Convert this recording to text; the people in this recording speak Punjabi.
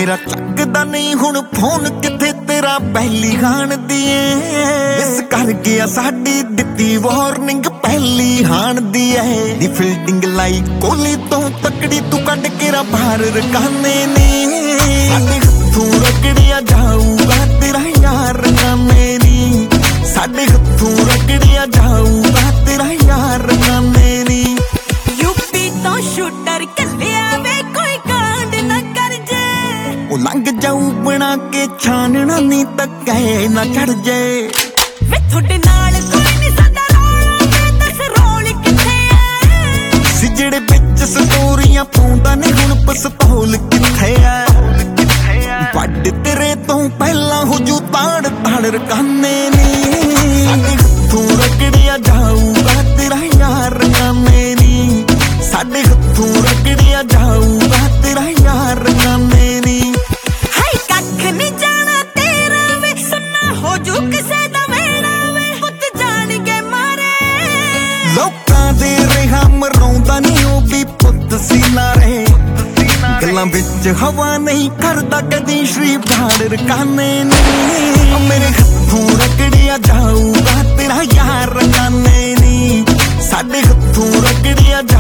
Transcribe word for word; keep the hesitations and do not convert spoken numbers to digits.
ਮੇਰਾ ਚੱਕਦਾ ਨਹੀਂ ਹੁਣ ਫੋਨ, ਕਿੱਥੇ ਤੇਰਾ ਪਹਿਲੀ ਖਾਣ ਦੀ ਏ। ਇਸ ਕਰ ਗਿਆ ਸਾਡੀ ਦਿੱਤੀ ਵਾਰਨਿੰਗ ਪਹਿਲੀ ਹਾਣ ਦੀ ਏ। ਦੀ ਫੀਲਡਿੰਗ ਲਾਈ ਕੋਹਲੀ ਤੋਂ ਤਕੜੀ, ਤੂੰ ਕੱਢ ਕੇ ਰਾ ਬਾਹਰ ਰਕਾਨੇ ਨੇ। ਸਾਡੇ ਹੱਥੋਂ ਰਗੜਿਆ ਜਾਊਗਾ ਤੇਰਾ ਯਾਰ ਰਕਾਨੇ ਨੀ। ਸਾਡੇ ਹੱਥੋਂ ਰਗੜਿਆ ਜਾਊਗਾ ਤੇਰਾ ਯਾਰ ਰਕਾਨੇ ਨੀ। ਯੂਪੀ ਤੋਂ ਸ਼ੂਟਰ ਕੱਲਿਆ ਵੇ ਕੋਈ ਕਾਂਡ ਨਾ ਕਰ ਜੇ। ਉਹ ਲੰਘ ਜਾਊ ਬਣਾ ਕੇ ਛਾਨਣਾ ਨੀ ਤੱਕੇ ਨਾ ਚੜ ਜੇ। ਵੇ ਤੁਹਾਡੇ ਨਾਲ ਕੋਈ ਨਹੀਂ ਸਾਡਾ ਰੌਲਾ, ਵੇ ਦੱਸ ਰੋਲ ਕਿੱਥੇ ਐ। ਸੀ ਜਿਹੜੇ ਵਿੱਚ ਸਟੋਰੀਆਂ ਪਾਉਂਦਾ ਨੇ ਹੁਣ ਪਿਸਤੌਲ ਕਿੱਥੇ ਐ। ਵੱਡ ਤੇਰੇ ਤੋਂ ਪਹਿਲਾਂ ਹੋ ਜੂ ਤਾੜ ਤਾੜ ਰਕਾਨੇ ਨੀ। ਸਾਡੇ ਹੱਥੋਂ ਰਗੜਿਆ ਜਾਊਗਾ ਤੇਰਾ ਯਾਰ ਰਕਾਨੇ ਨੀ। ਸਾਡੇ ਹੱਥੋਂ ਰਗੜਿਆ ਜਾਊਗਾ ਤੇਰਾ ਯਾਰ ਰਕਾਨੇ ਨੀ। ਹਾਏ ਕੱਖ ਨਹੀਂ ਜਾਣਾ ਤੇਰਾ ਵੇ, ਸੁਣਨਾ ਹੋ ਜੂ ਕਿਸੇ ਦਾ ਵੇੜਾ ਵੇ। ਪੁੱਤ ਜਾਣਗੇ ਮਾਰੇ ਲੋਕਾਂ ਦੇ ਰਿਹਾ ਮਰਾਉਂਦਾ ਨਹੀਂ ਉਹ ਵੀ ਪੁੱਤ ਸੀ ਨਾ ਰਹੇ। ਗੱਲਾਂ ਵਿੱਚ ਹਵਾ ਨਹੀਂ ਕਰਦਾ ਕਦੀ ਸ਼੍ਰੀ ਬਾੜ ਰਕਾਨੇ ਨੀ। ਮੇਰੇ ਹੱਥੋਂ ਰਗੜਿਆ ਜਾਊਗਾ ਤੇਰਾ ਯਾਰ ਰਕਾਨੇ ਨੀ। ਸਾਡੇ ਹੱਥੋਂ ਰਗੜਿਆ